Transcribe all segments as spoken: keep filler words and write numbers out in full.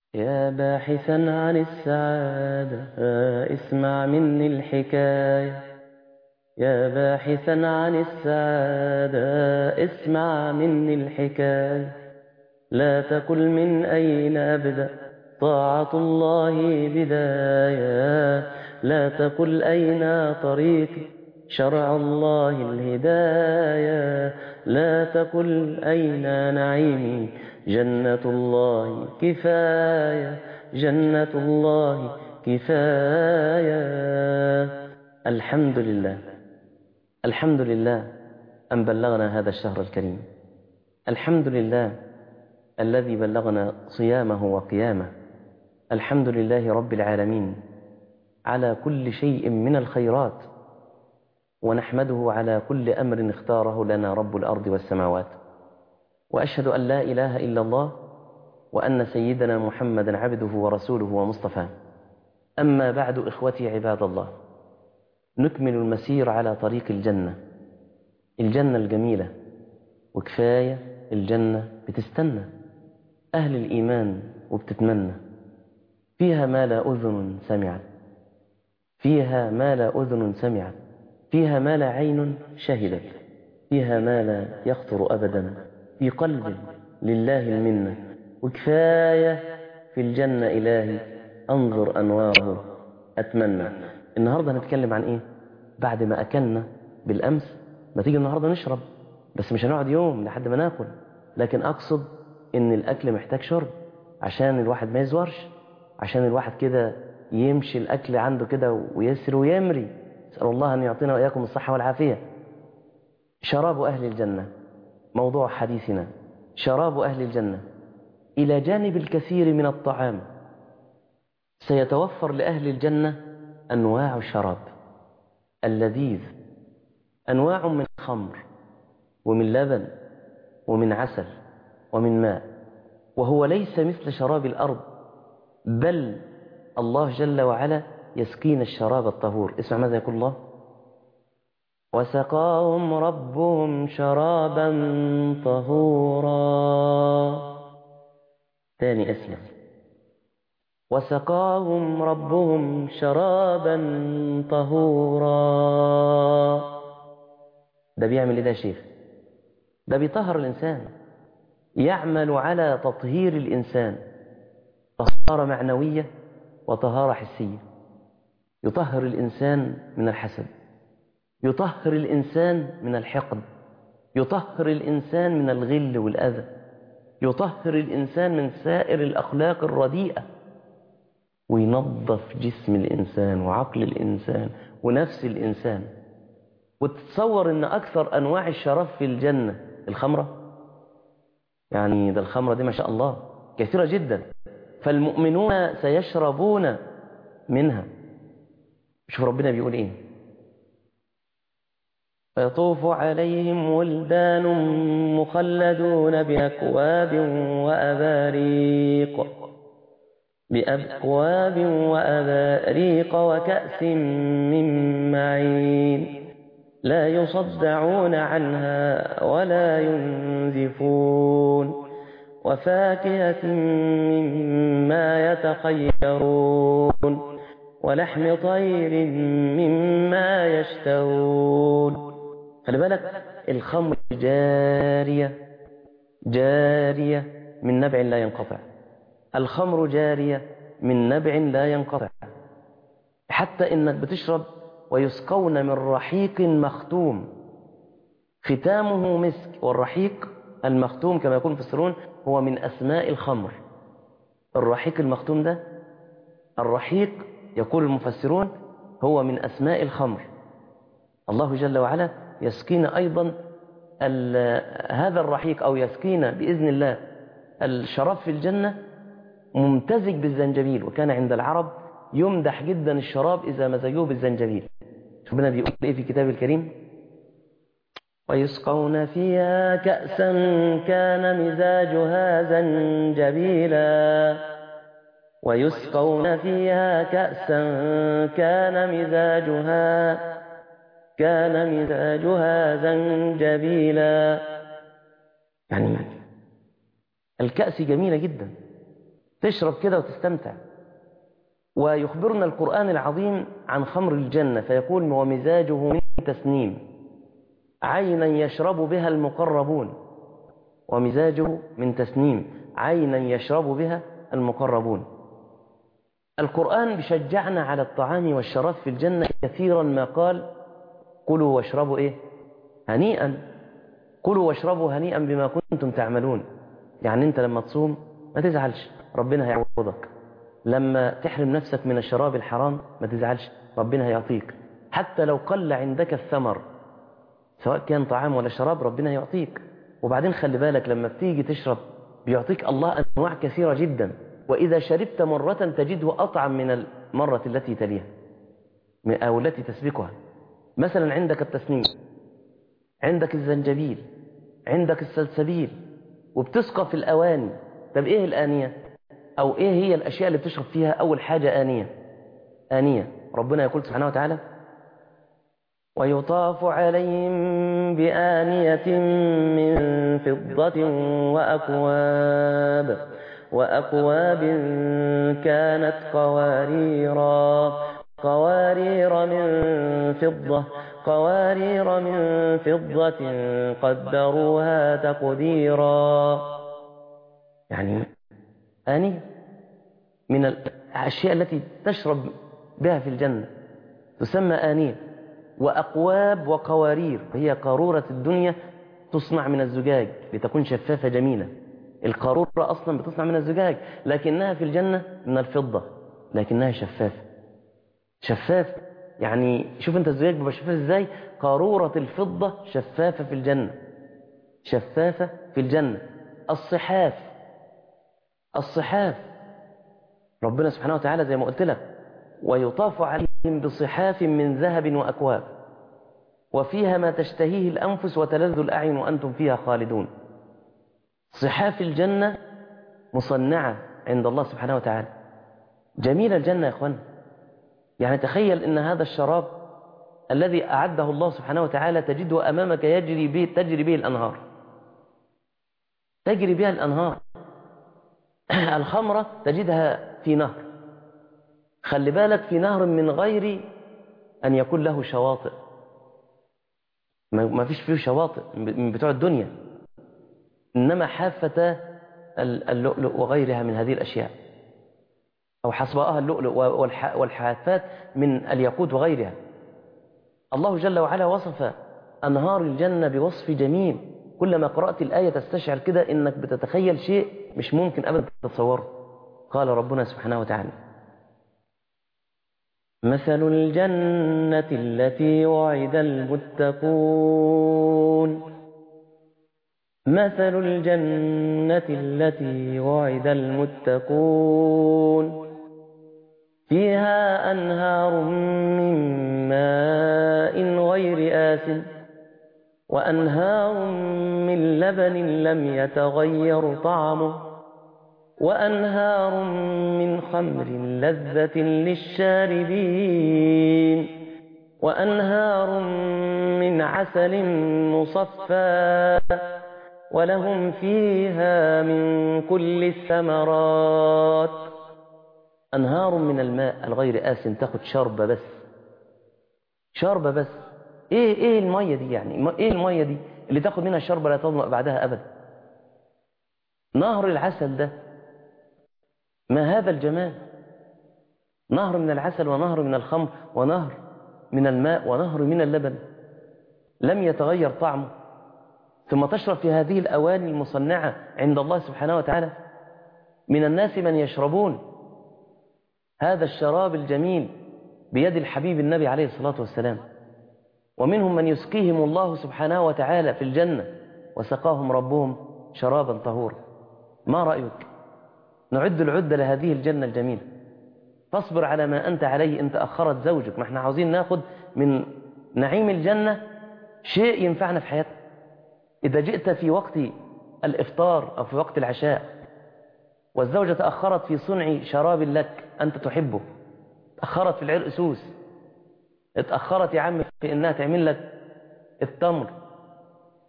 يا باحثا عن السعادة اسمع مني الحكاية. يا باحثا عن السعادة اسمع مني الحكاية. لا تقل من أين أبدأ، طاعة الله بداية. لا تقل أين طريقي، شرع الله الهداية. لا تقل أين نعيمي، جنة الله كفاية. جنة الله كفاية. الحمد لله، الحمد لله أن بلغنا هذا الشهر الكريم. الحمد لله الذي بلغنا صيامه وقيامه. الحمد لله رب العالمين على كل شيء من الخيرات، ونحمده على كل أمر اختاره لنا رب الأرض والسماوات. وأشهد أن لا إله إلا الله، وأن سيدنا محمدا عبده ورسوله ومصطفاه. أما بعد، إخوتي عباد الله، نكمل المسير على طريق الجنة، الجنة الجميلة. وكفاية الجنة بتستنى أهل الإيمان وبتتمنى. فيها ما لا أذن سمعت، فيها ما لا أذن سمعت، فيها ما لا عين شهدت، فيها ما لا يخطر أبدا في قلب لله المنة. وكفاية في الجنة إلهي أنظر أنواره أتمنى. النهاردة هنتكلم عن إيه؟ بعد ما أكلنا بالأمس، ما تيجي النهاردة نشرب، بس مش هنقعد يوم لحد ما ناكل، لكن أقصد إن الأكل محتاج شرب عشان الواحد ما يزورش، عشان الواحد كده يمشي الأكل عنده كده ويسر ويمري. أسأل الله أن يعطينا وإياكم الصحة والعافية. شراب أهل الجنة موضوع حديثنا. شراب أهل الجنة إلى جانب الكثير من الطعام سيتوفر لأهل الجنة أنواع الشراب اللذيذ، أنواع من خمر ومن لبن ومن عسل ومن ماء، وهو ليس مثل شراب الأرض، بل الله جل وعلا يسقينا الشراب الطهور. اسمع ماذا يقول الله: وسقاهم ربهم شرابا طهورا. ثاني اسمع: وسقاهم ربهم شرابا طهورا. ده بيعمل ايه ده يا شيخ؟ ده بيطهر الإنسان، يعمل على تطهير الإنسان، طهارة معنوية وطهارة حسية. يطهر الإنسان من الحسد، يطهر الإنسان من الحقد، يطهر الإنسان من الغل والأذى، يطهر الإنسان من سائر الأخلاق الرديئة، وينظف جسم الإنسان وعقل الإنسان ونفس الإنسان. وتتصور أن أكثر أنواع الشراب في الجنة الخمرة. يعني ده الخمرة دي ما شاء الله كثيرة جدا، فالمؤمنون سيشربون منها. شوف ربنا بيقول إيه: يطوف عليهم ولدان مخلدون بأكواب وأباريق بأكواب وأباريق وكأس من معين لا يصدعون عنها ولا ينزفون وفاكهة مما يتخيرون ولحم طير مما يشتهون. خلي بالك، الخمر جارية جارية من نبع لا ينقطع. الخمر جارية من نبع لا ينقطع، حتى إنك بتشرب ويسقون من رحيق مختوم ختامه مسك. والرحيق المختوم كما يقول المفسرون هو من أسماء الخمر. الرحيق المختوم ده، الرحيق يقول المفسرون هو من أسماء الخمر. الله جل وعلا يسقينا أيضا هذا الرحيق، أو يسقينا بإذن الله الشراب في الجنة ممتزج بالزنجبيل. وكان عند العرب يمدح جدا الشراب إذا مزجوه بالزنجبيل. ربنا بيقول إيه في كتاب الكريم: ويسقون فيها كأسا كان مزاجها زنجبيلا. ويسقون فيها كأسا كان مزاجها كان مزاجها زنجبيلا. يعني الكأس جميلة جدا، تشرب كده وتستمتع. ويخبرنا القرآن العظيم عن خمر الجنة فيقول ومزاجه من تسنيم عينا يشرب بها المقربون. ومزاجه من تسنيم عينا يشرب بها المقربون. القرآن بيشجعنا على الطعام والشراب في الجنة كثيرا ما قال كلوا واشربوا إيه؟ هنيئا. كلوا واشربوا هنيئا بما كنتم تعملون. يعني أنت لما تصوم ما تزعلش، ربنا هيعوضك. لما تحرم نفسك من الشراب الحرام ما تزعلش، ربنا هيعطيك. حتى لو قل عندك الثمر سواء كان طعام ولا شراب ربنا هيعطيك. وبعدين خلي بالك لما بتيجي تشرب بيعطيك الله أنواع كثيرة جدا، وإذا شربت مرة تجده أطعم من المرة التي تليها أو التي تسبقها. مثلا عندك التسنيم، عندك الزنجبيل، عندك السلسبيل، وبتسقى في الأواني. طب إيه الآنية؟ أو إيه هي الأشياء اللي بتشرب فيها؟ أول حاجة آنية. آنية ربنا يقول سبحانه وتعالى ويطاف عليهم بآنية من فضة وأكواب وأكواب كانت قواريرا قوارير من فضة قوارير من فضة قدروها تقديرا. يعني آنية من الأشياء التي تشرب بها في الجنة تسمى آنية. وأقواب وقوارير هي قارورة الدنيا تصنع من الزجاج لتكون شفافة جميلة. القارورة أصلا بتصنع من الزجاج لكنها في الجنة من الفضة لكنها شفافة. شفاف يعني شوف أنت الزجاج بيبقى شفاف إزاي. قارورة الفضة شفافة في الجنة. شفافة في الجنة. الصحاف الصحاف ربنا سبحانه وتعالى زي ما قلت لك ويطاف عليهم بصحاف من ذهب وأكواب وفيها ما تشتهيه الأنفس وتلذ الأعين وأنتم فيها خالدون. صحاف الجنة مصنعة عند الله سبحانه وتعالى. جميل الجنة يا أخوان. يعني تخيل أن هذا الشراب الذي أعده الله سبحانه وتعالى تجده أمامك يجري به تجري به الأنهار تجري بها الأنهار. الخمرة تجدها في نهر. خلي بالك في نهر من غير أن يكون له شواطئ. ما فيش فيه شواطئ من بتوع الدنيا، إنما حافة اللؤلؤ وغيرها من هذه الأشياء، أو حصباءها اللؤلؤ والحافات من الياقوت وغيرها. الله جل وعلا وصف أنهار الجنة بوصف جميل. كلما قرأت الآية تستشعر كده إنك بتتخيل شيء مش ممكن أبدا تتصوره. قال ربنا سبحانه وتعالى مثل الجنة التي وعد المتقون مثل الجنة التي وعد المتقون فيها أنهار من ماء غير آسن وأنهار من لبن لم يتغير طعمه وأنهار من خمر لذة للشاربين وأنهار من عسل مصفى ولهم فيها من كل الثمرات. أنهار من الماء الغير آسن. تاخد شربة بس شربة بس. إيه إيه المية دي؟ يعني إيه المية دي اللي تاخد منها شربة لا تظمأ بعدها أبدا؟ نهر العسل ده ما هذا الجمال. نهر من العسل ونهر من الخمر ونهر من الماء ونهر من اللبن لم يتغير طعمه، ثم تشرب في هذه الأواني المصنعة عند الله سبحانه وتعالى. من الناس من يشربون هذا الشراب الجميل بيد الحبيب النبي عليه الصلاة والسلام، ومنهم من يسقيهم الله سبحانه وتعالى في الجنة وسقاهم ربهم شرابا طهورا. ما رأيك نعد العدة لهذه الجنة الجميلة؟ فاصبر على ما أنت عليه إن تأخرت زوجك. ما احنا عاوزين ناخد من نعيم الجنة شيء ينفعنا في حياتنا. إذا جئت في وقت الإفطار أو في وقت العشاء والزوجة تأخرت في صنع شراب لك أنت تحبه، تأخرت في العرقسوس، اتأخرت يا عم في إنها تعمل لك التمر،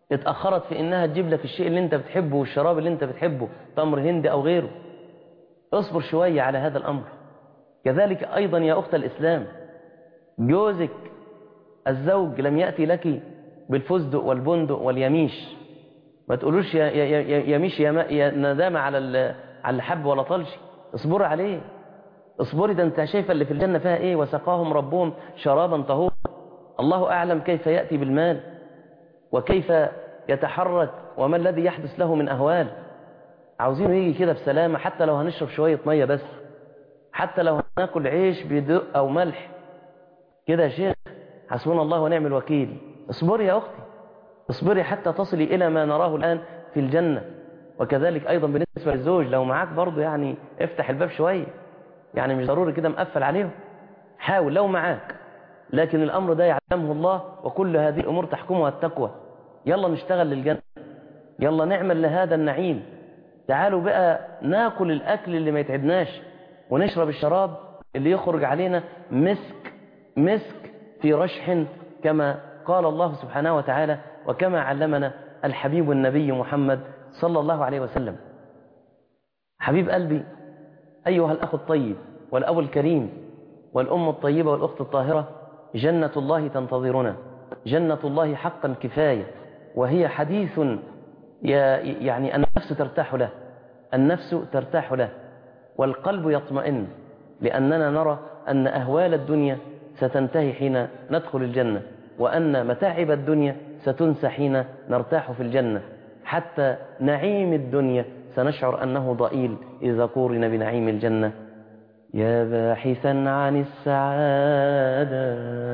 اتأخرت في إنها تجيب لك الشيء اللي أنت بتحبه والشراب اللي أنت بتحبه، تمر هندي أو غيره، اصبر شوية على هذا الأمر. كذلك أيضا يا أخت الإسلام، جوزك الزوج لم يأتي لك بالفستق والبندق واليميش، ما تقولوش يا يا يا يميش يا, يا ندامة على على الحب ولا طلش، اصبر عليه، اصبري، ده انت شايفه اللي في الجنة فيها ايه، وسقاهم ربهم شرابا طهورا. الله أعلم كيف يأتي بالمال وكيف يتحرك وما الذي يحدث له من أهوال. عاوزينه يجي كده بسلامة، حتى لو هنشرب شوية مية بس، حتى لو هناكل عيش بدق أو ملح كده يا شيخ، حسبنا الله ونعم الوكيل. اصبري يا أختي، اصبري حتى تصلي إلى ما نراه الآن في الجنة. وكذلك أيضا بالنسبة للزوج، لو معاك برضه يعني افتح الباب شوية، يعني مش ضروري كده مقفل عليهم، حاول لو معاك، لكن الأمر ده يعلمه الله، وكل هذه الأمور تحكمها التقوى. يلا نشتغل للجنة، يلا نعمل لهذا النعيم. تعالوا بقى ناكل الأكل اللي ما يتعبناش، ونشرب الشراب اللي يخرج علينا مسك مسك في رشح، كما قال الله سبحانه وتعالى وكما علمنا الحبيب النبي محمد صلى الله عليه وسلم. حبيب قلبي، أيها الأخ الطيب والأب الكريم والأم الطيبة والأخت الطاهرة، جنة الله تنتظرنا، جنة الله حقا كفاية، وهي حديث يعني النفس ترتاح له، النفس ترتاح له والقلب يطمئن، لأننا نرى أن أهوال الدنيا ستنتهي حين ندخل الجنة، وأن متاعب الدنيا ستنسى حين نرتاح في الجنة، حتى نعيم الدنيا سنشعر أنه ضئيل إذا قورن بنعيم الجنة. يا باحثا عن السعادة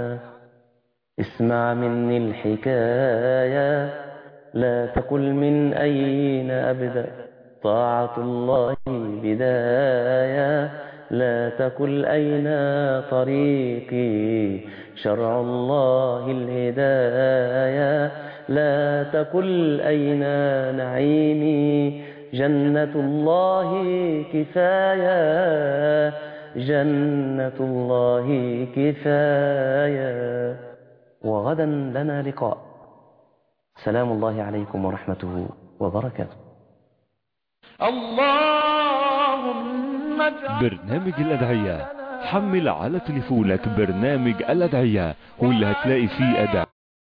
اسمع مني الحكاية، لا تقل من أين أبدأ، طاعة الله بداية، لا تقل أين طريقي، شرع الله الهداية، لا تقل أين نعيمي، جنة الله كفاية، جنة الله كفاية. وغدا لنا لقاء. سلام الله عليكم ورحمته وبركاته. اللهم برنامج الأدعية، حمل على تليفونك برنامج الأدعية واللي هتلاقي فيه أدعية